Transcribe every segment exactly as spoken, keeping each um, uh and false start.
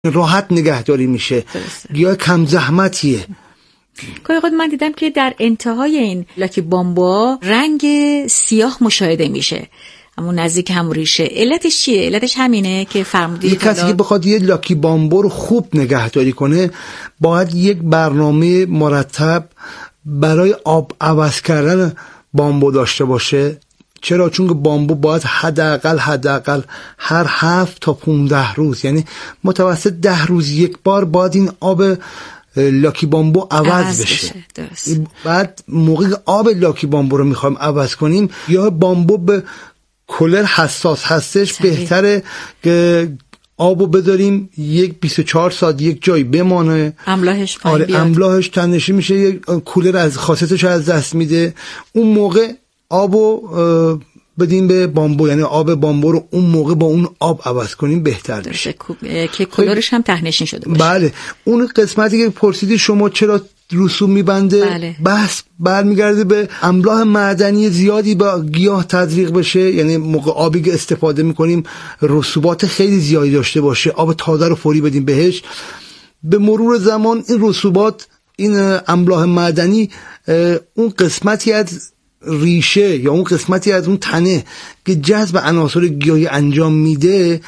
راحت نگهداری میشه، گیاه کم زحمتیه. گاهی اوقات من دیدم که در انتهای این لاکی بامبو رنگ سیاه مشاهده میشه، همون نزدیک هم ریشه. علتش چیه؟ علتش همینه که فرمودید. یک کسی که بخواد یه لاکی بامبو رو خوب نگهداری کنه باید یک برنامه مرتب برای آب عوض کردن بامبو داشته باشه. چرا؟ چون که بامبو باید حداقل حداقل هر هفت تا پانزده روز، یعنی متوسط ده روز یک بار باید این آب لاکی بامبو عوض, عوض بشه, بشه. بعد موقع آب لاکی بامبو رو میخوایم عوض کنیم یا بامبو به کولر حساس هستش، صحیح. بهتره که آبو بذاریم یک بیست و چهار ساعت یک جای بمانه، املاحش پایین آره بیاد. املاحش تنشی میشه، یک کولر از خاصیتش از دست میده. اون موقع آبو بدیم به بامبو، یعنی آب بامبو رو اون موقع با اون آب عوض کنیم بهتر میشه که کولرش هم تهنشین شده باشه. بله. اون قسمتی که پرسیدی شما چرا رسوب میبنده، بله. بس برمیگرده به املاح معدنی زیادی با گیاه تزریق بشه، یعنی موقع آبی که استفاده میکنیم رسوبات خیلی زیادی داشته باشه، آب تازه رو فوری بدیم بهش. به مرور زمان این رسوبات، این املاح معدنی اون قسمتی از ریشه یا اون قسمتی از اون تنه که جذب عناصر گیاهی انجام میده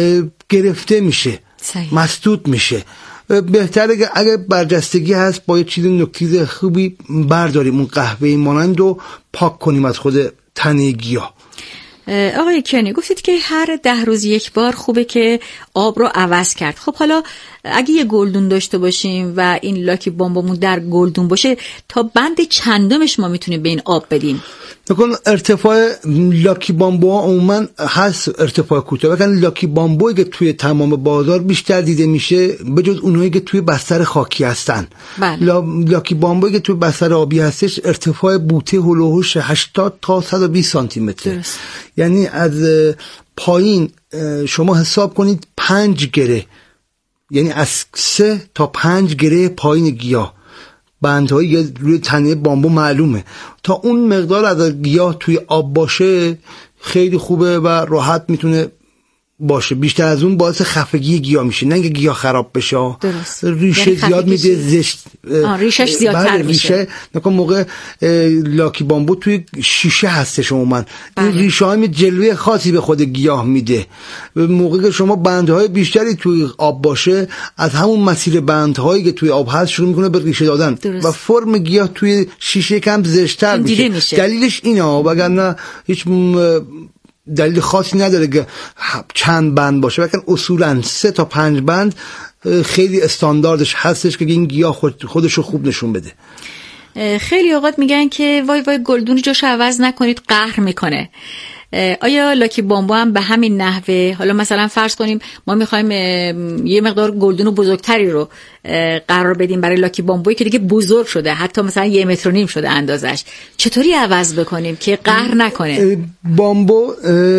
گرفته میشه، صحیح. مسدود میشه. بهتره که اگه برجستگی هست با یه چیز نکتیز خوبی برداریم اون قهوه مانند و پاک کنیم از خود تنه گیاه. آقای کیانی گفتید که هر ده روز یک بار خوبه که آب رو عوض کرد. خب حالا اگه یه گلدون داشته باشیم و این لاکی بامبومون در گلدون باشه، تا بند چندمش ما میتونیم به این آب بدیم؟ نکن ارتفاع لاکی بامبو عموما هست ارتفاع کوتاه، ولی لاکی بامبویی که توی تمام بازار بیشتر دیده میشه به جز اونایی که توی بستر خاکی هستن. بله. لا... لاکی بامبویی که توی بستر آبی هستش ارتفاع بوته هلوهوش هشتاد تا صد و بیست سانتی متر، یعنی از پایین شما حساب کنید پنج گره، یعنی از سه تا پنج گره پایین گیاه بندهایی روی تنه بامبو معلومه. تا اون مقدار از گیاه توی آب باشه خیلی خوبه و راحت میتونه باشه. بیشتر از اون باعث خفگی گیاه میشه، نه اینکه گیاه خراب بشه. درست. ریشه یعنی زیاد میده، زشت ریشش زیادتر میشه. ریشه نکن موقع لاکی بامبو توی شیشه هستش عموما، این ریشه های جلوه خاصی به خود گیاه میده. موقعی که شما بندهای بیشتری توی آب باشه، از همون مسیر بندهایی که توی آب هست شروع میکنه به ریشه دادن. درست. و فرم گیاه توی شیشه کم زشت‌تر میشه. میشه دلیلش اینه، وگرنه هیچ م... دلیل خاصی نداره که چند بند باشه، ولی اصولا سه تا پنج بند خیلی استانداردش هستش که این گیاه خود خودشو خوب نشون بده. خیلی اوقات میگن که وای وای گلدون جاش عوض نکنید قهر میکنه. آیا لاکی بامبو هم به همین نحوه؟ حالا مثلا فرض کنیم ما میخوایم یه مقدار گلدون بزرگتری رو قرار بدیم برای لاکی بامبویی که دیگه بزرگ شده، حتی مثلا یه متر و نیم شده اندازش، چطوری عوض بکنیم که قهر نکنه؟ بامبو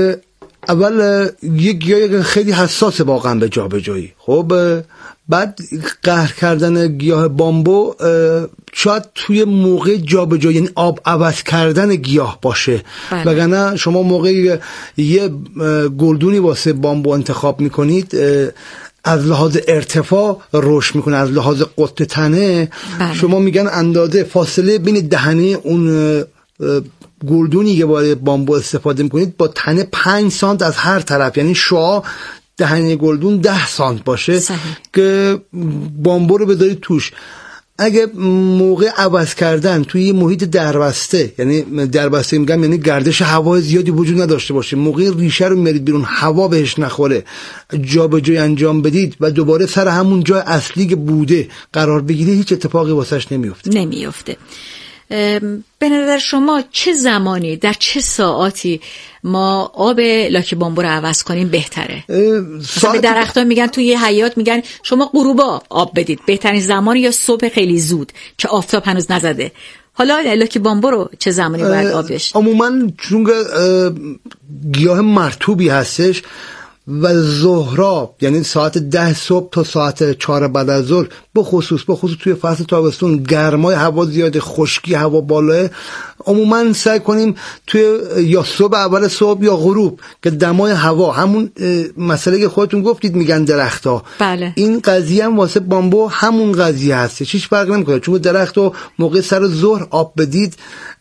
اول یک گیاه خیلی حساسه واقعا به جابجایی. خب بعد قهر کردن گیاه بامبو شاید توی موقع جابجایی، یعنی آب عوض کردن گیاه باشه. بله. وگرنه شما موقع یه گلدونی واسه بامبو انتخاب میکنید از لحاظ ارتفاع رشد میکنه، از لحاظ قطر تنه. بله. شما میگن اندازه فاصله بین دهنه اون گلدونی که برای بامبو استفاده میکنید با تنه پنج سانت از هر طرف، یعنی شعاع دهنه گلدون ده سانت باشه. صحیح. که بامبو رو بذارید توش. اگه موقع عوض کردن توی یه محیط دربسته، یعنی دربسته میگم یعنی گردش هوا زیادی وجود نداشته باشه، موقع ریشه رو میارید بیرون هوا بهش نخوره، جابجایی انجام بدید و دوباره سر همون جای اصلی که بوده قرار بگیره، هیچ اتفاقی واسش نمیفته. نمیفته. به نظر شما چه زمانی در چه ساعاتی ما آب لاکی بامبو رو عوض کنیم بهتره؟ مثلا به درختان میگن توی حیات میگن شما غروبا آب بدید بهترین زمان، یا صبح خیلی زود که آفتاب هنوز نزده. حالا لاکی بامبو رو چه زمانی باید آب بشه؟ عموما چون گیاه مرطوبی هستش و ظهرا یعنی ساعت ده صبح تا ساعت چهار بعد از ظهر، به خصوص به خصوص توی فصل تابستون گرمای هوا زیاد، خشکی هوا بالاه، عموما سعی کنیم توی یا صبح اول صبح یا غروب که دمای هوا همون مسئله که خودتون گفتید میگن درخت‌ها، بله. این قضیه هم واسه بامبو همون قضیه هست، هیچ فرق نمیکنه، چون درختو موقع سر ظهر آب بدید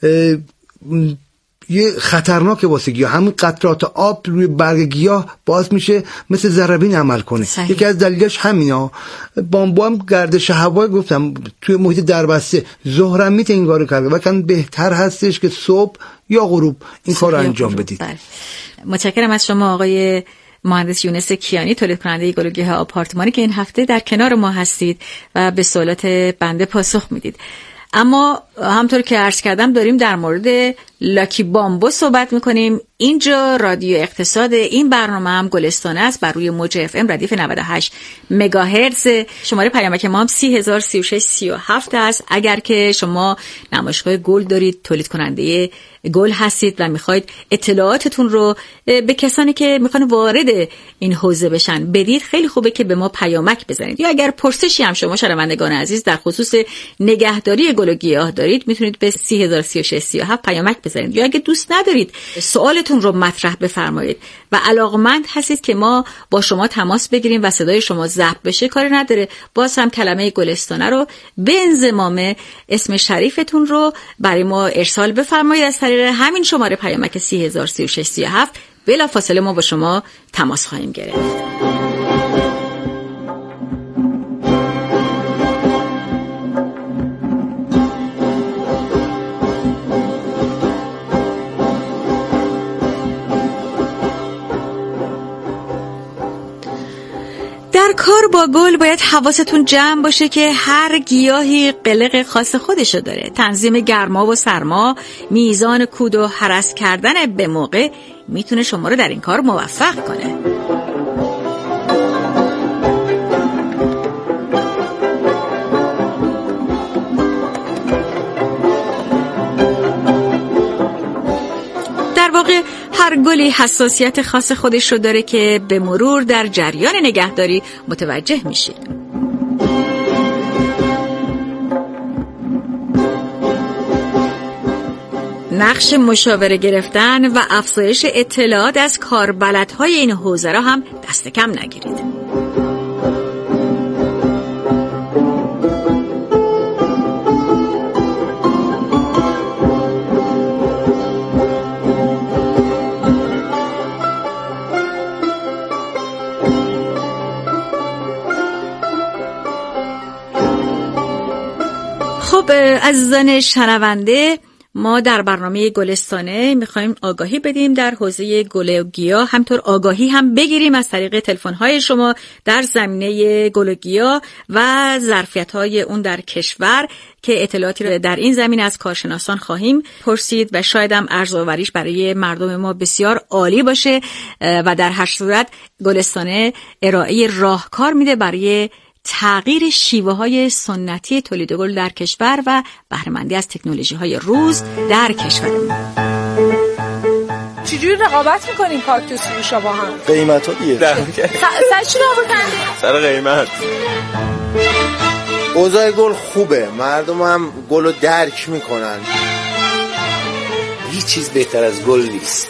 یه خطرناکه واسه گیاه، همون قطرات آب روی برگ گیاه باعث میشه مثل ضربین عمل کنه. صحیح. یکی از دلیلش همینا. بامبو هم گردش هوا گفتم توی محیط دربسته ظهرم میته این کارو کرده، ولی بهتر هستش که صبح یا غروب این کارو انجام بدید. بله. متشکرم از شما آقای مهندس یونس کیانی، تولید کننده گلوگیاه آپارتمانی که این هفته در کنار ما هستید و به سوالات بنده پاسخ میدید. اما همطور که عرض کردم داریم در مورد لاکی بامبو صحبت میکنیم. اینجا رادیو اقتصاد، این برنامه هم گلستانه است بر روی موج اف ام ردیف نود و هشت مگاهرتز. شماره پیامک ما هم سی هزار سی و شش سی و هفت است. اگر که شما نمایشگاه گل دارید، تولید کننده گل هستید و میخواید اطلاعاتتون رو به کسانی که میخوان وارد این حوزه بشن بدید، خیلی خوبه که به ما پیامک بزنید. یا اگر پرسشی هم شما شنوندگان عزیز در خصوص نگهداری گل و گیاه دارید، میتونید به سی هزار سی و شش سی و هفت پیامک بزنید. یا اگه دوست ندارید سوالتون رو مطرح بفرمایید و علاقمند هستید که ما با شما تماس بگیریم و صدای شما ضبط بشه، کاری نداره، باز هم کلمه گلستانه رو به انضمام اسم شریفتون رو برای ما ارسال بفرمایید از طریق همین شماره پیامک سی هزار سی و شش سی و هفت. بلا فاصله ما با شما تماس خواهیم گرفت. در کار با گل باید حواستون جمع باشه که هر گیاهی قلق خاص خودشو داره. تنظیم گرما و سرما، میزان کود و هرس کردن به موقع میتونه شما رو در این کار موفق کنه. در واقع هر گلی حساسیت خاص خودش رو داره که به مرور در جریان نگهداری متوجه میشید. نقش مشاوره گرفتن و افزایش اطلاعات از کاربلدهای این حوزه را هم دست کم نگیرید. خب عزیزان شنونده، ما در برنامه گلستانه میخوایم آگاهی بدیم در حوزه گل و گیاه، همطور آگاهی هم بگیریم از طریق تلفن‌های شما در زمینه گل و گیاه و ظرفیت‌های اون در کشور که اطلاعاتی رو در این زمینه از کارشناسان خواهیم پرسید و شاید هم ارزآوریش برای مردم ما بسیار عالی باشه و در هر صورت گلستانه ارائه راهکار میده برای تغییر شیوه‌های سنتی تولید گل در کشور و بهره‌مندی از تکنولوژی‌های روز در کشور ما. چجوری رقابت می‌کنین کاکتوس فروشا با هم؟ قیمت‌ها دیگه. سر چی رقابت کردین؟ سر قیمت. اوضاع گل خوبه، مردم هم گلو درک می‌کنن. هیچ چیز بهتر از گل نیست.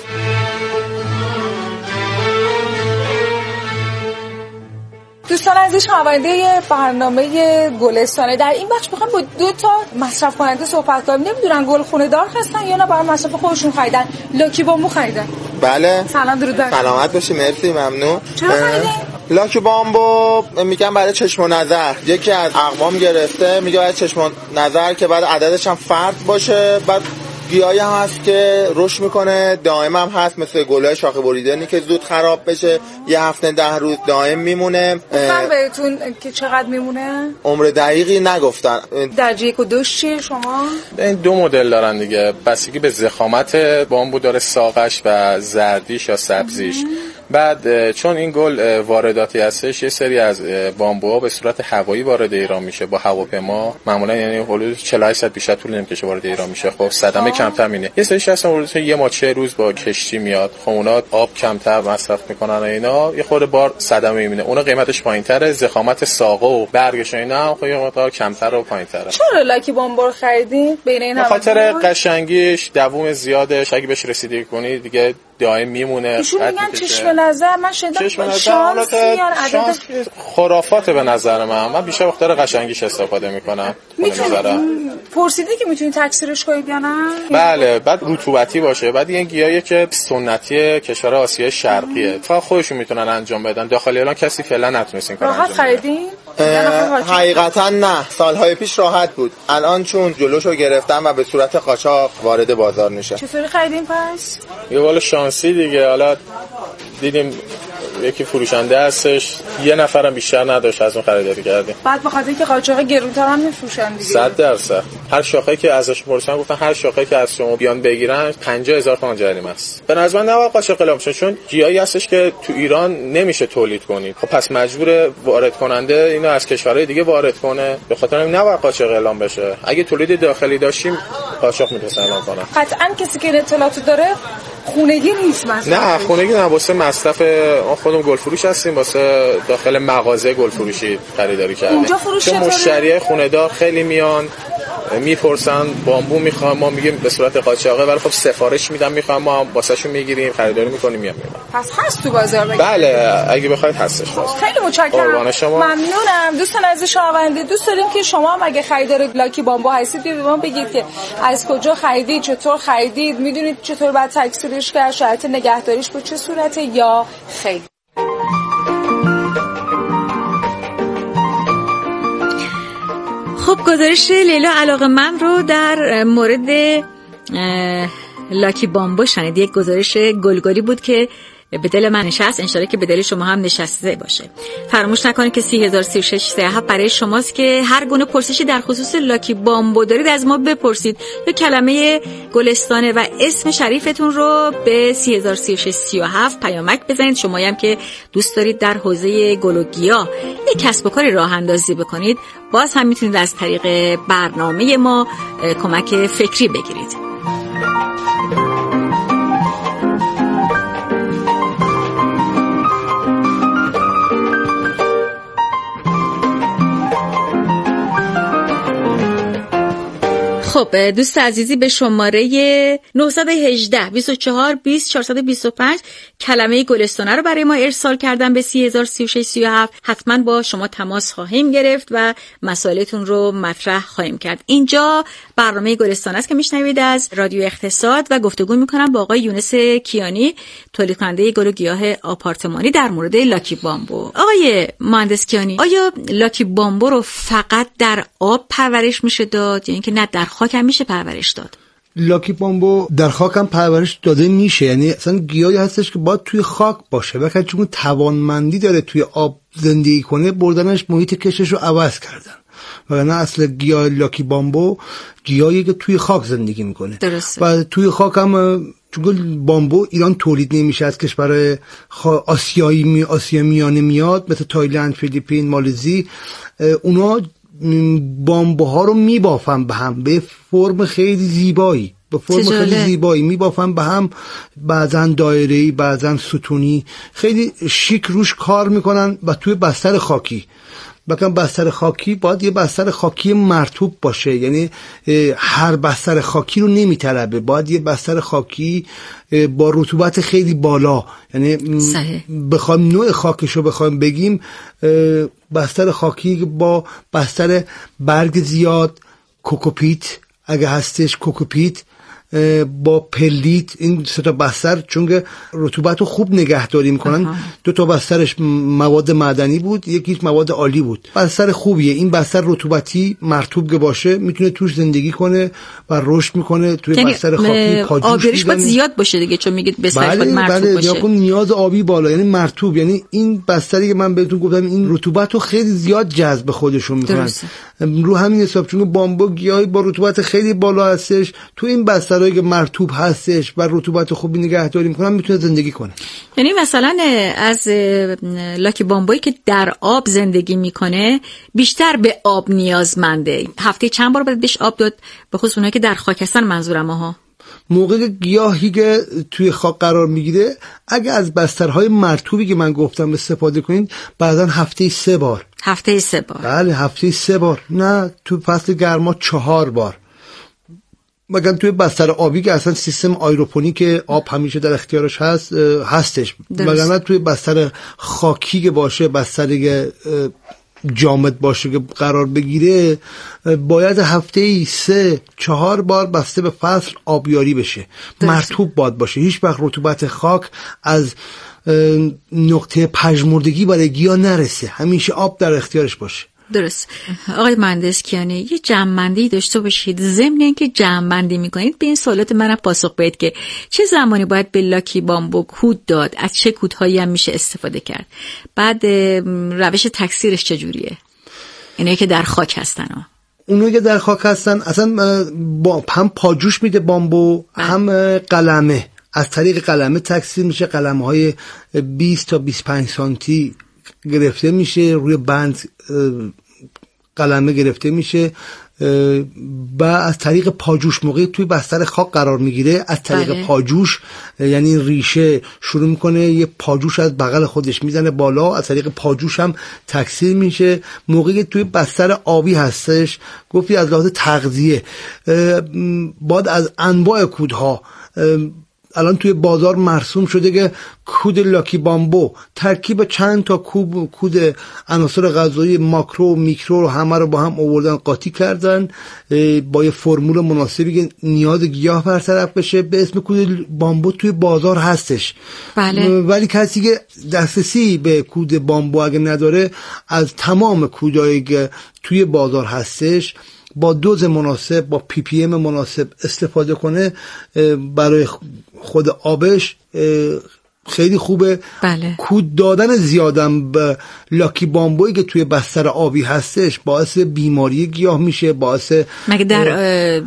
دوستان عزیز، شنونده برنامه گلستانه، در این بخش میخوام با دو تا مصرف کننده صحبت کنیم. نمیدونن گل خونه دار هستن یا نه برای مصرف خودشون خریدن. لاکی بامبو خریدن. بله. سلام، درود بر سلامت باشی، مرسی، ممنون. چرا خریدین؟ لاکی بامبو میگم برای چشم و نظر، یکی از اقوام گرفته میگه برای چشم و نظر که بعد عددش هم فرد باشه، بعد گیاهی هم هست که رشد میکنه دائم هم هست، مثل گلای شاخه بریدنی که زود خراب بشه، یه هفته ده روز دائم میمونه. گفتن بهتون که چقدر میمونه؟ عمر دقیقی نگفتن. درجه یک و دوش چیه شما؟ این دو مدل دارن دیگه، بستگی به ضخامت بامبو داره، ساقش و زردیش یا سبزیش. بعد چون این گل وارداتی هستش، یه سری از بامبوها به صورت هوایی وارد ایران میشه با هواپیما، معمولا یعنی حدود چهل و هشت ساعت بیشتر طول نمیکشه وارد ایران میشه. خب صدمه کمتر مینه. یه سریش هستن حدود یه ما چه روز با کشتی میاد، خب اونا آب کمتر مصرف میکنن و اینا، یه خورده بار صدمه میبینه، اونا قیمتش پایینتره، ضخامت ساقه و برگش اینا هم خب یه مقدار کمتر و پایینتره. چرا لاکی بامبو رو خریدین بین این همه؟ خاطر قشنگیش، دووم زیادش، اگه بهش رسیدگی کنی دیگه دائم میمونه. ایشون میگن چشم نظر، من شنیدم شانسی یا عدد خرافاته به نظر من. من بیشتر وقت داره قشنگیش استفاده میکنم. پرسیدی که میتونی تکثیرش کنید یا نه؟ بله، بعد رطوبتی باشه، بعد این گیاهیه که سنتی کشور آسیای شرقیه، فقط خودشون میتونن انجام بدن، داخل ایران کسی فعلا نتونست این کارو انجام بده. راحت خریدین؟ حقیقتا نه، سالهای پیش راحت بود، الان چون جلوشو گرفتن و به صورت قاچاق وارد بازار میشه. چطوری خریدین پس؟ یه والا شانسی دیگه، حالا دیدیم یکی فروشنده هستش، یه نفرم بیشتر نداشت، از اون خریداری کردیم. بعد به خاطر اینکه قاچاق گرونتر هم میفروشن دیگه. صد درصد. هر شاخه‌ای که ازش پرسیدن گفتن هر شاخه‌ای که از شما بیان بگیرن پنجاه هزار تومان جریمه است. به نظر من نباید قاچاق اعلام شه، چون گیاهی هستش که تو ایران نمیشه تولید کنید. خب پس مجبور وارد کننده اینو از کشورهای دیگه وارد کنه، به خاطر همین نباید قاچاق اعلام بشه. اگه تولید داخلی داشتیم قاچاق میتونن اعلام کنن. قطعاً کسی که اطلاعاتو داره خونگی نیست مثلا. نه خونگی نه، واسه مصرف ما خودمون گل فروش هستیم، واسه داخل مغازه گل فروشی خریداری کردیم. اونجا فروش چون مشتریای خونه دار خیلی میان میپرسن بامبو میخوام، ما میگیم به صورت قاچاقه، ولی خب سفارش میدن میخوام، ما واسهشون میگیریم خریداری میکنیم میام میبریم. پس هست تو بازار بگید؟ بله اگه بخواید هستش. خیلی متشکرم، ممنونم. دوستان عزیز شنونده، دوست داریم که شما هم اگه خریدار لاکی بامبو هستید به ما بگید که از کجا خریدید، چطور خریدید، میدونید چطور بعد تکثیرش کرد، شرایط نگهداریش به چه صورته یا خیلی. خب گزارش لیلا علاقه‌مند رو در مورد لاکی بامبو شنید. یک گزارش گلگلی بود که به دل من نشست، انشالله که به دل شما هم نشسته باشه. فراموش نکنید که سی هزار سی و شش سی و هفت برای شماست که هر گونه پرسشی در خصوص لاکی بامبو دارید از ما بپرسید، یا کلمه گلستانه و اسم شریفتون رو به سی هزار سی و شش سی و هفت پیامک بزنید. شمایی هم که دوست دارید در حوزه گل و گیاه یک کسب و کاری راه اندازی بکنید، باز هم میتونید از طریق برنامه ما کمک فکری بگیرید. خب دوست عزیزی، به شماره نه یک هشت بیست و چهار بیست چهارصد و بیست و پنج کلمه گلستانه رو برای ما ارسال کردن به سی هزار سی و شش سی و هفت. حتما با شما تماس خواهیم گرفت و مسائلتون رو مطرح خواهیم کرد. اینجا برنامه گلستانه است که میشنوید از رادیو اقتصاد و گفتگو میکنم با آقای یونس کیانی، تولید کننده گل و گیاه آپارتمانی، در مورد لاکی بامبو. آقای مهندس کیانی، آیا لاکی بامبو رو فقط در آب پرورش میشه داد یا اینکه نه در خاک هم میشه پرورش داد؟ لاکی بامبو در خاک هم پرورش داده میشه، یعنی اصلا گیاهی هستش که باید توی خاک باشه، وقتی چون توانمندی داره توی آب زندگی کنه بردنش محیط کشش رو عوض کردن، وگرنه اصل گیاه لاکی بامبو گیاهی که توی خاک زندگی میکنه. درسته. و توی خاک هم چون بامبو ایران تولید نمیشه، از کشور آسیایی می آسیا میانه میاد، مثل تایلند، فیلیپین، مالزی، اونا بامبوها رو میبافن به هم به فرم خیلی زیبایی، به فرم خیلی زیبایی میبافن به هم، بعضن دایره‌ای بعضن ستونی، خیلی شیک روش کار میکنن و توی بستر خاکی. بکنم بستر خاکی باید یه بستر خاکی مرطوب باشه، یعنی هر بستر خاکی رو نمیطلبه، باید یه بستر خاکی با رطوبت خیلی بالا، یعنی بخوایم نوع خاکش رو بخوایم بگیم، بستر خاکی با بستر برگ زیاد، کوکوپیت اگه هستش، کوکوپیت با پلیت، این سه تا بستر چون که رطوبت رو خوب نگهداری میکنن. دو تا بسترش مواد معدنی بود، یکیش مواد عالی بود. بستر خوبیه این بستر، رطوبتی مرطوب که باشه میتونه توش زندگی کنه و رشد میکنه. توی یعنی بستر خاکی پاجوش آبیش باید زیاد باشه دیگه، چون میگید بسترش باید مرطوب بله باشه. بله، نیاز آبی بالا، یعنی مرطوب، یعنی این بستری که من بهتون گفتم این رطوبت رو خیلی زیاد جذب خودشون میکنن. رو همین حساب چون بامبو گیاهی با رطوبت خیلی بالا هستش، تو این بستر بسترهایی که مرطوب هستش و رطوبت خوبی نگهداری میکنن میتونه زندگی کنه. یعنی مثلا از لاکی بامبویی که در آب زندگی میکنه بیشتر به آب نیازمنده. هفته چند بار باید بهش آب داد؟ به خصوص اونایی که در خاک هستن منظورم ها. موقع گیاهی که توی خاک قرار میگیره اگه از بسترهای مرطوبی که من گفتم استفاده کنید بعداً هفته سه بار. هفته سه بار. بله هفته سه بار، نه تو فصل گرما چهار بار. مگر توی بستر آبی که اصلا سیستم آیروپونیک آب همیشه در اختیارش هست هستش، مگر نه توی بستر خاکی که باشه، بستری جامد باشه که قرار بگیره باید هفته ای سه چهار بار بسته به فصل آبیاری بشه. مرطوب باد باشه، هیچ وقت رطوبت خاک از نقطه پژمردگی برای گیاه نرسه، همیشه آب در اختیارش باشه. درست. آقای مهندس کیانی یه جمع‌بندی داشته باشید، ضمن اینکه جمع‌بندی میکنید به این سوالات منم پاسخ بدید که چه زمانی باید به لاکی بامبو کود داد، از چه کودهایی هم میشه استفاده کرد، بعد روش تکثیرش چجوریه؟ اینایی که در خاک هستن ها. اونایی که در خاک هستن اصلا با هم پاجوش میده بامبو هم قلمه، از طریق قلمه تکثیر میشه. قلمه های بیست تا بیست و پنج سانتی گرفته میشه، روی بند قلمه گرفته میشه و از طریق پاجوش موقعی توی بستر خاک قرار میگیره از طریق بله. پاجوش یعنی ریشه شروع میکنه یه پاجوش از بغل خودش میزنه بالا، از طریق پاجوش هم تکثیر میشه. موقعی توی بستر آبی هستش گفتی از لحاظ تغذیه باید از انواع کودها، الان توی بازار مرسوم شده که کود لاکی بامبو ترکیب چند تا کوب کود عناصر غذایی ماکرو و میکرو رو همه رو با هم آوردن قاطی کردن با یه فرمول مناسبی که نیاز گیاه برطرف بشه به اسم کود بامبو توی بازار هستش. بله. ولی کسی که دسترسی به کود بامبو اگه نداره از تمام کودایی که توی بازار هستش با دوز مناسب با پی پی ام مناسب استفاده کنه برای خود آبش خیلی خوبه. بله. کود دادن زیادم به لاکی بامبویی که توی بستر آبی هستش باعث بیماری گیاه میشه. باعث مگه در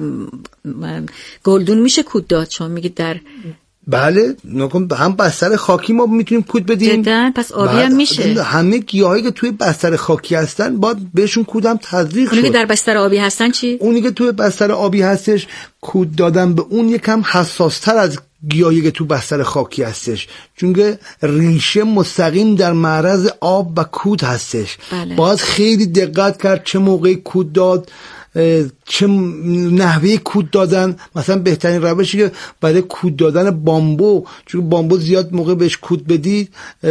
گلدون میشه کود داد؟ چون میگید در بله نکن هم بستر خاکی ما میتونیم کود بدیم جدا، پس آبی هم میشه. همه گیاهایی که توی بستر خاکی هستن باید بهشون کودم تزریق شد. اونی که در بستر آبی هستن چی؟ اونی که توی بستر آبی هستش کود دادن به اون یکم حساستر از گیاهی که تو بستر خاکی هستش، چون که ریشه مستقیم در معرض آب و کود هستش. بله. باید خیلی دقت کرد چه موقعی کود داد، چه نحوه کود دادن. مثلا بهترین روشی که برای کود دادن بامبو، چون بامبو زیاد موقع بهش کود بدید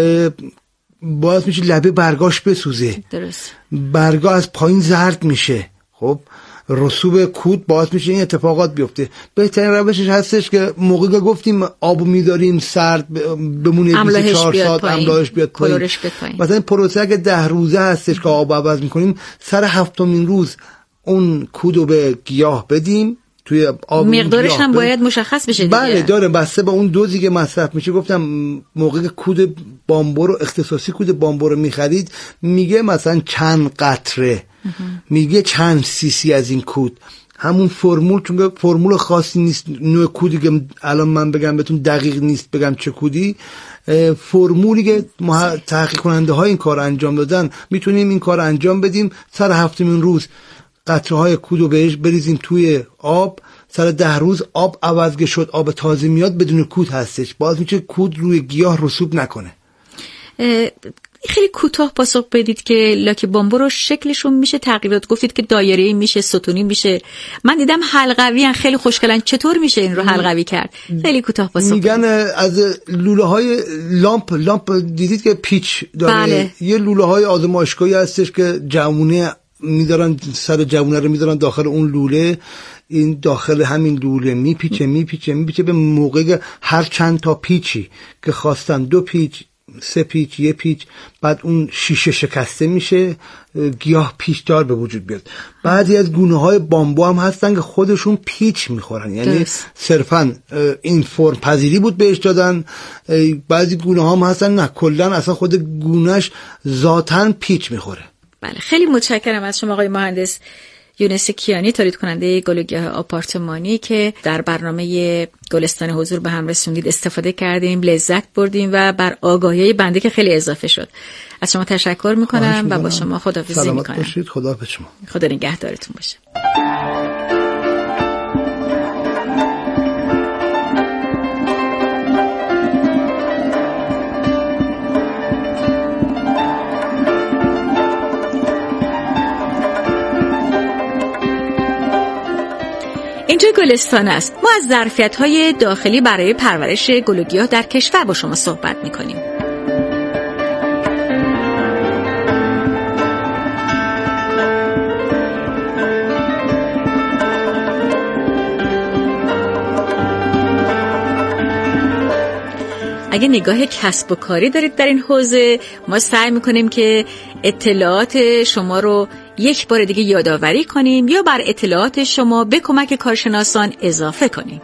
باعث میشه لبه برگاش بسوزه. درست. برگا از پایین زرد میشه. خب رسوب کود باعث میشه این اتفاقات بیفته. بهترین روشش هستش که موقعی که گفتیم آبو میداریم سرد بمونه بیست و چهار ساعت املاحش بیاد پایین. مثلا پروسه که ده روزه هستش که آب عوض میکنیم، سر هفتمین روز اون کودو به گیاه بدیم توی آب. مقدارش هم باید مشخص بشه دیگه. بله داره، بسته به اون دوزی که مصرف میشه. گفتم موقع کود بامبو رو اختصاصی کود بامبو رو میخرید میگه مثلا چند قطره، میگه چند سیسی از این کود. همون فرمول، چون فرمول خاصی نیست، نوع کودی که الان من بگم بهتون دقیق نیست بگم چه کودی، فرمولی که تحقیق کننده های این کار انجام دادن میتونیم این کار انجام بدیم. سر هفتمین روز قطره های کودو بهش بریزیم توی آب، سر ده روز آب عوض که شد آب تازه میاد بدون کود هستش، باز میشه کود روی گیاه رسوب نکنه. خیلی کوتاه پاسخ بدید که لاکی بامبو رو شکلشون میشه تغییرات، گفتید که دایره‌ای میشه، ستونی میشه، من دیدم حلقوی ان، خیلی خوشگلن، چطور میشه این رو حلقوی کرد؟ خیلی کوتاه پاسخ میگن از لوله های لامپ لامپ دیدید که پیچ داره. بله. یه لوله های آزمایشگاهی هستش که جوونه میذارن، سر جوونه رو میذارن داخل اون لوله، این داخل همین لوله میپیچه میپیچه میپیچه به موقع هر چند تا پیچی که خواستن، دو پیچ، سه پیچ، یه پیچ، بعد اون شیشه شکسته میشه، گیاه پیچدار به وجود بیاد. بعضی از گونه های بامبو هم هستن که خودشون پیچ میخورن، یعنی صرفا این فرم پذیری بود بهش دادن. بعضی گونه هم هستن نه کلا اصلا خود گونهش ذاتاً پیچ میخوره. بله خیلی متشکرم از شما آقای مهندس. یونس کیانی، تولید کننده گل و گیاه آپارتمانی که در برنامه گلستان حضور به هم رسوندید استفاده کردیم، لذت بردیم و بر آگاهی بنده که خیلی اضافه شد. از شما تشکر میکنم و با شما خداحافظی میکنم. سلامت باشید. خدا به شما. خدا نگهدارتون باشه. اینجا گلستان است. ما از ظرفیت‌های داخلی برای پرورش گل و گیاه در کشور با شما صحبت می‌کنیم. اگه نگاه کسب و کاری دارید در این حوزه، ما سعی میکنیم که اطلاعات شما رو یک بار دیگه یادآوری کنیم یا بر اطلاعات شما به کمک کارشناسان اضافه کنیم.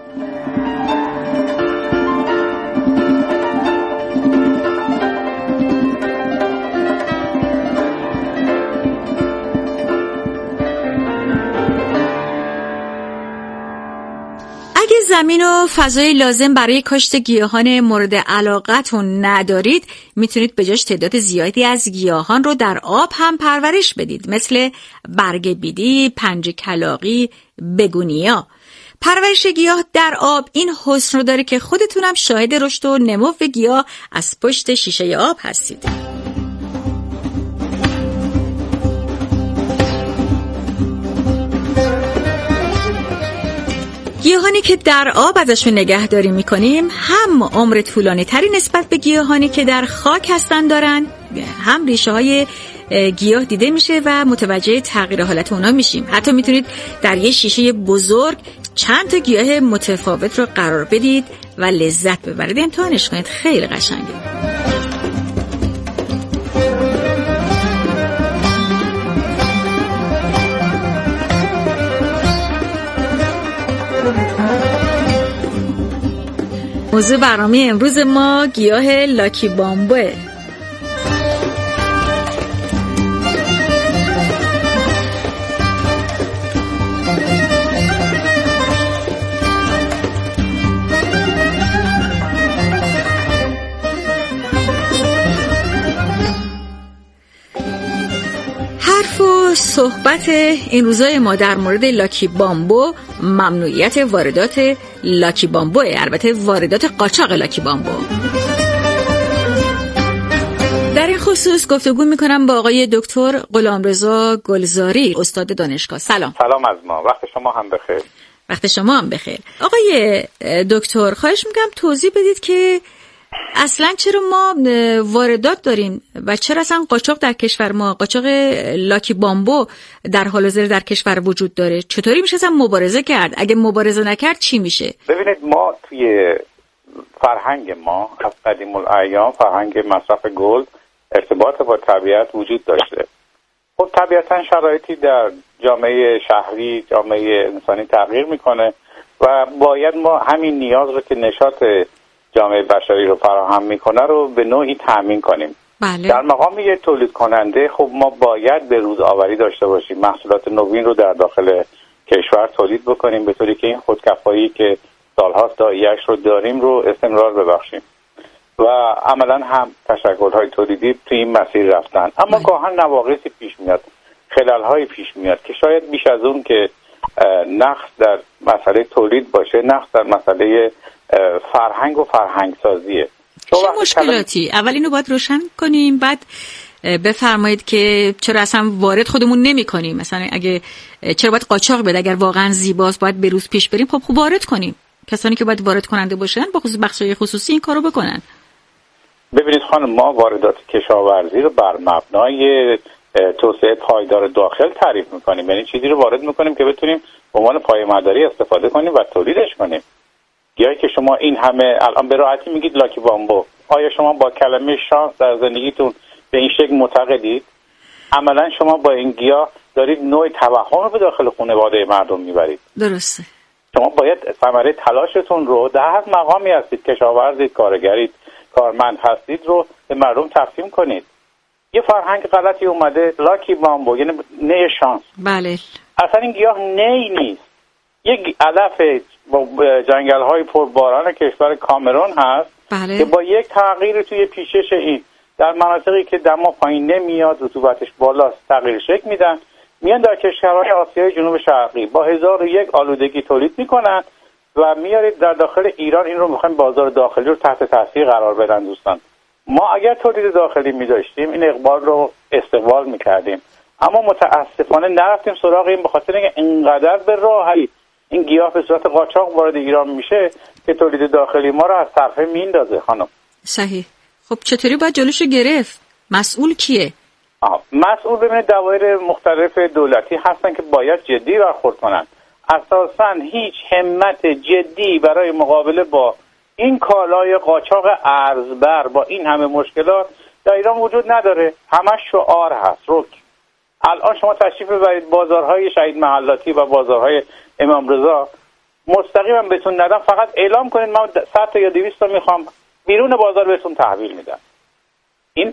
زمین و فضای لازم برای کاشت گیاهان مورد علاقتون ندارید، میتونید به جاش تعداد زیادی از گیاهان رو در آب هم پرورش بدید، مثل برگ بیدی، پنجه کلاغی، بگونیا. پرورش گیاه در آب این حسن رو داره که خودتونم شاهد رشد و نمو گیاه از پشت شیشه آب هستید. گیاهانی که در آب ازشون نگهداری میکنیم هم عمر طولانی تری نسبت به گیاهانی که در خاک هستن دارن، هم ریشه های گیاه دیده میشه و متوجه تغییر حالت اونا میشیم. حتی میتونید در یه شیشه بزرگ چند تا گیاه متفاوت رو قرار بدید و لذت ببرید. امتحانش کنید، خیلی قشنگه. موضوع برنامه امروز ما گیاه لاکی بامبوه. حرف و صحبت این روزای ما در مورد لاکی بامبو ممنوعیت واردات لاکی بامبوه، البته واردات قاچاق لاکی بامبو. در این خصوص گفتگو میکنم با آقای دکتر غلامرضا گلزاری، استاد دانشگاه. سلام. سلام از ما، وقت شما هم بخیر. وقت شما هم بخیر. آقای دکتر خواهش میکنم توضیح بدید که اصلا چرا ما واردات داریم و چرا اصلا قاچاق در کشور ما، قاچاق لاکی بامبو در حال حاضر در کشور وجود داره؟ چطوری میشه اصلا مبارزه کرد؟ اگه مبارزه نکرد چی میشه؟ ببینید، ما توی فرهنگ ما از قدیم الایام فرهنگ مصرف گل ارتباط با طبیعت وجود داشته. خب طبیعتا شرایطی در جامعه شهری، جامعه انسانی تغییر میکنه و باید ما همین نیاز رو که نشاط جامعه بشری رو فراهم میکنه رو به نوعی تامین کنیم. بله. در مقام یک تولید کننده خب ما باید به روز آوری داشته باشیم، محصولات نوین رو در داخل کشور تولید بکنیم به طوری که این خودکفایی که سالهاست دایی‌اش رو داریم رو استمرار ببخشیم و عملا هم تشکل‌های تولیدی توی این مسیر رفتن. اما گاهن نواقصی پیش میاد، خلال‌هایی پیش میاد که شاید بیش از اون که نقص در مسئله تولید باشه، نقص در مسئله فرهنگ و فرهنگ سازیه. چه مشکلاتی؟ اول اینو باید روشن کنیم، بعد بفرمایید که چرا اصلا وارد خودمون نمی کنیم. مثلا اگه چرا باید قاچاق بده؟ اگر واقعا زیباست باید به روز پیش بریم، خب خب وارد کنیم. کسانی که باید وارد کننده باشن با خصوص بخشای خصوصی این کارو بکنن. ببینید خانم، ما واردات کشاورزی رو بر مبنای توسعه پایدار داخل تعریف میکنیم، یعنی چیزی رو وارد میکنیم که بتونیم به عنوان پایه‌مداری استفاده کنیم و تولیدش کنیم. گیاهی که شما این همه الان به راحتی میگید لاکی بامبو، آیا شما با کلمه شانس در زندگیتون به این شکل معتقدید؟ عملا شما با این گیاه دارید نوع توهم رو به داخل خانواده مردم میبرید. درسته. شما باید ثمره تلاشتون رو در هر مقامی هستید، کشاورزید، کارگرید، کارمند هستید، رو به مردم تقسیم کنید. یه فرهنگ غلطی اومده، لاکی بامبو یعنی نه شانس. بله. اصلا این گیاه نی نیست، یک علف با جنگل‌های پرباران کشور کامرون هست. بله. که با یک تغییر توی پیشش این در مناطقی که دما پایین نمیاد رطوبتش بالاست تغییر شکل میدن، میان در کشورهای آسیای جنوب شرقی با هزار و یک آلودگی تولید میکنن و میارید در داخل ایران. این رو میخوایم بازار داخلی رو تحت تاثیر قرار بدن. دوستان ما اگر تولید داخلی میداشتیم این اقبال رو استقبال میکردیم، اما متاسفانه نرفتیم سراغ این، به خاطر اینکه اینقدر به راحتی این گیاه به صورت قاچاق وارد ایران میشه که تولید داخلی ما رو از صفحه میندازه. خانم صحیح. خب چطوری باید جلوشو گرفت؟ مسئول کیه؟ آه. مسئول ببینید دوایر مختلف دولتی هستن که باید جدی برخورد کنن. اساساً هیچ همت جدی برای مقابله با این کالای قاچاق ارزبر با این همه مشکلات در ایران وجود نداره. همش شعار هست. رک الان شما تشریف ببرید بازارهای شهید محلاتی و بازارهای امام رضا، مستقیما بهتون ندم، فقط اعلام کنید من صد تا یا دویست تا میخوام، بیرون بازار بهتون تحویل میدم. این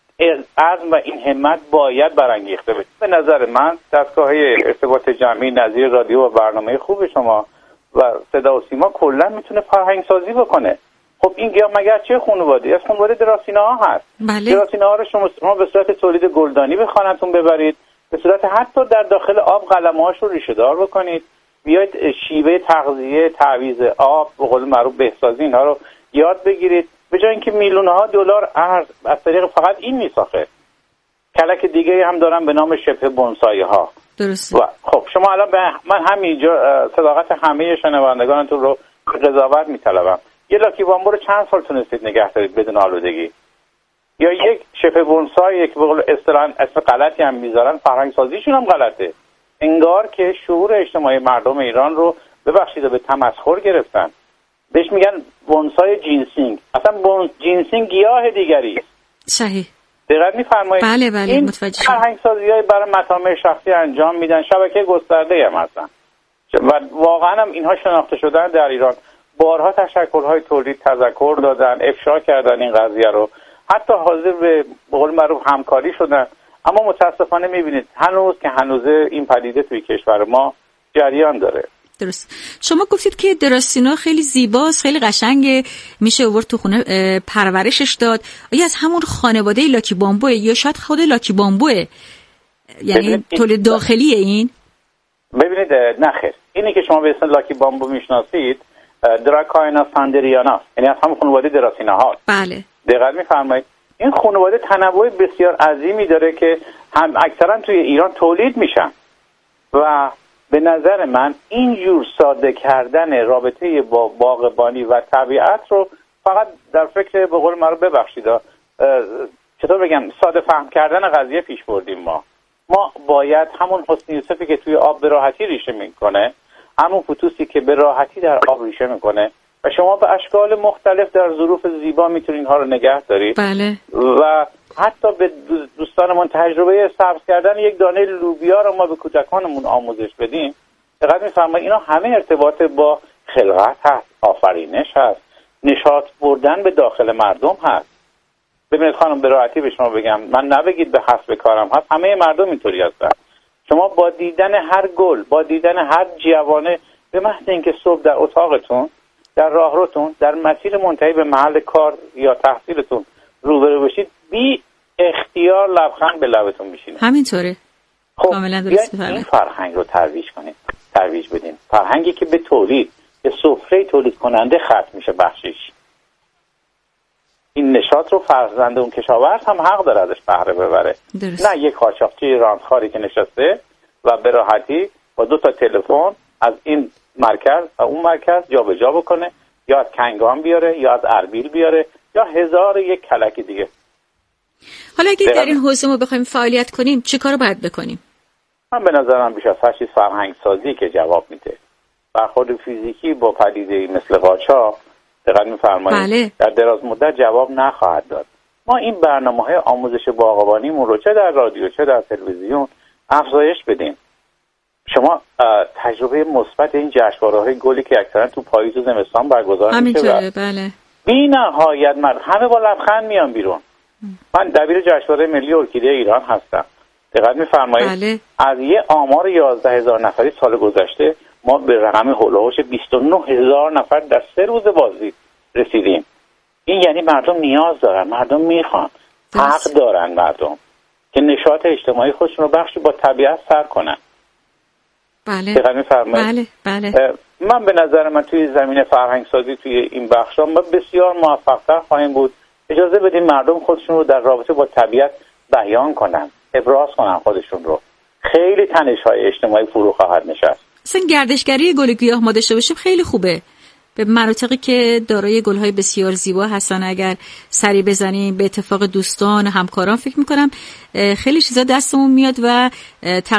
عزم و این همت باید برانگیخته بشه. به نظر من دستگاه ارتباط جمعی نظیر رادیو و برنامه خوب شما و صدا و سیما کلا میتونه فرهنگ سازی بکنه. خب این گیاه مگر چه خانواده‌ای؟ از خانواده دراسینه‌ها هست. بله. دراسینه‌ها رو شما, شما به صورت تولید گلدانی به خانه‌تون ببرید، به صورت حتی در داخل آب قلمه‌هاش رو ریشه دار بکنید، بیاید شیوه تغذیه، تعویض آب، به قول معروف بهسازی اینها رو یاد بگیرید، به جای اینکه میلیون‌ها دلار ارز از طریق فقط این میساخه. کلک دیگه هم دارن به نام شبه بونسایی‌ها. درست. و خب شما الان به من همینجا صداقت همه شنوندگانتون رو قضاوت می‌طلبم. یه لاکی بامبو رو چند سال تونستید نگه دارید بدون آلودگی؟ یا یک شبه بونسای یک به قول اصطلاحاً اسم غلطی هم میذارن، فرهنگ سازیشون هم غلطه. انگار که شعور اجتماعی مردم ایران رو ببخشید به تمسخر گرفتن. بهش میگن بونسای جینسینگ. اصلا بونس جینسینگ گیاه دیگری است. صحیح. دقیق میفرمایید. بله بله این متوجه. فرهنگ سازی‌های برای مطامع شخصی انجام میدن، شبکه گسترده هم هستن و واقعا هم اینها شناخته شدن در ایران. بارها تشکل‌های تولید تذکر دادن، افشا کردن این قضیه رو، حتی حاضر به قول معروف همکاری شدن، اما متاسفانه میبینید هنوز که هنوزه این پدیده توی کشور ما جریان داره. درست. شما گفتید که دراسینا خیلی زیباست، خیلی قشنگه، میشه آورد تو خونه پرورشش داد. آیا از همون خانواده لاکی بامبوه یا شاید خود لاکی بامبوه؟ یعنی تولید داخلیه این؟ ببینید نخیر، اینی که شما به اسم لاکی بامبو میشناسید دراکاینا ساندریانا، یعنی از همون خانواده دراسینا ها. بله. دقیق میفرمایید. این خانواده تنوع بسیار عظیمی داره که هم اکثرا توی ایران تولید میشن و به نظر من اینجور ساده کردن رابطه با باغبانی و طبیعت رو فقط در فکر به قول معروف ببخشید چطور بگم ساده فهم کردن قضیه پیش بردیم. ما ما باید همون حسن یوسفی که توی آب به راحتی ریشه میکنه، همون فوتوسی که به راحتی در آب ریشه میکنه و شما به اشکال مختلف در ظروف زیبا میتونید اینها رو نگه دارید. بله. و حتی به دوستانمون تجربه سبز کردن یک دانه لوبیا رو ما به کودکانمون آموزش بدیم. دقیق میفرمایید اینا همه ارتباط با خلقت هست، آفرینش هست، نشاط بردن به داخل مردم هست. ببینید خانم به راحتی به شما بگم، من نبگید به حسب کارم هست، همه مردم اینطوری هستن. شما با دیدن هر گل، با دیدن هر جوانه، به محض اینکه صبح در اتاقتون، در راهروتون، در مسیر منتهی به محل کار یا تحصیلتون روبرو بشید، بی اختیار لبخند به لبتون میشینه. همینطوره. خب کاملا درست می‌فرمایید. این فرهنگ رو ترویج کنید، ترویج بدین. فرهنگی که به تولید، به سفره تولید کننده ختم میشه بخشش. این نشاط رو فرزند اون کشاورز هم حق داره ازش بهره ببره. درست. نه یک قاچاقچی راندخاری که نشسته و به راحتی با دو تا تلفن از این مرکز و اون مرکز جابجا بکنه، یا از کنگان بیاره یا از اربیل بیاره یا هزار یک کلک دیگه. حالا اگه در این حوزه ما بخوایم فعالیت کنیم چه کارو باید بکنیم؟ من به نظرم بیش از هر چیز فرهنگ سازی که جواب میده. برخورد فیزیکی با پدیده‌ای مثل قاچاق دقیق می‌فرمایید بله. در دراز مدت جواب نخواهد داد. ما این برنامه‌های آموزش باغبانیمون رو چه در رادیو چه در تلویزیون افزایش بدیم. شما تجربه مثبت این جشنواره‌های گلی که اکثرا تو پاییز و زمستان برگزار میشه، همینطوره. بله. بی‌نهایت مرد همه با لبخند میان بیرون. من دبیر جشنواره ملی ارکیده ایران هستم. دقت می‌فرمایید؟ بله. از یه آمار یازده هزار نفری سال گذشته ما به رقم هولوش بیست و نه هزار نفر در سه روز بازدید رسیدیم. این یعنی مردم نیاز دارن، مردم میخوان، حق دارن مردم که نشاط اجتماعی خودشون رو بخشی با طبیعت سر کنن. بله. دقیقا میفرمایید؟ بله بله. من به نظر من توی زمینه فرهنگ سازی توی این بخشا ما بسیار موفق‌تر خواهیم بود. اجازه بدیم مردم خودشون رو در رابطه با طبیعت بیان کنن، ابراز کنن خودشون رو. خیلی تنش‌های اجتماعی فرو خواهد نشست. اصلا گردشگری گل گیاه ما داشته باشیم خیلی خوبه. به مناطقی که دارای گل‌های بسیار زیبا هستن اگر سری بزنیم، به اتفاق دوستان و همکاران فکر می‌کنم خیلی چیزا دستمون میاد و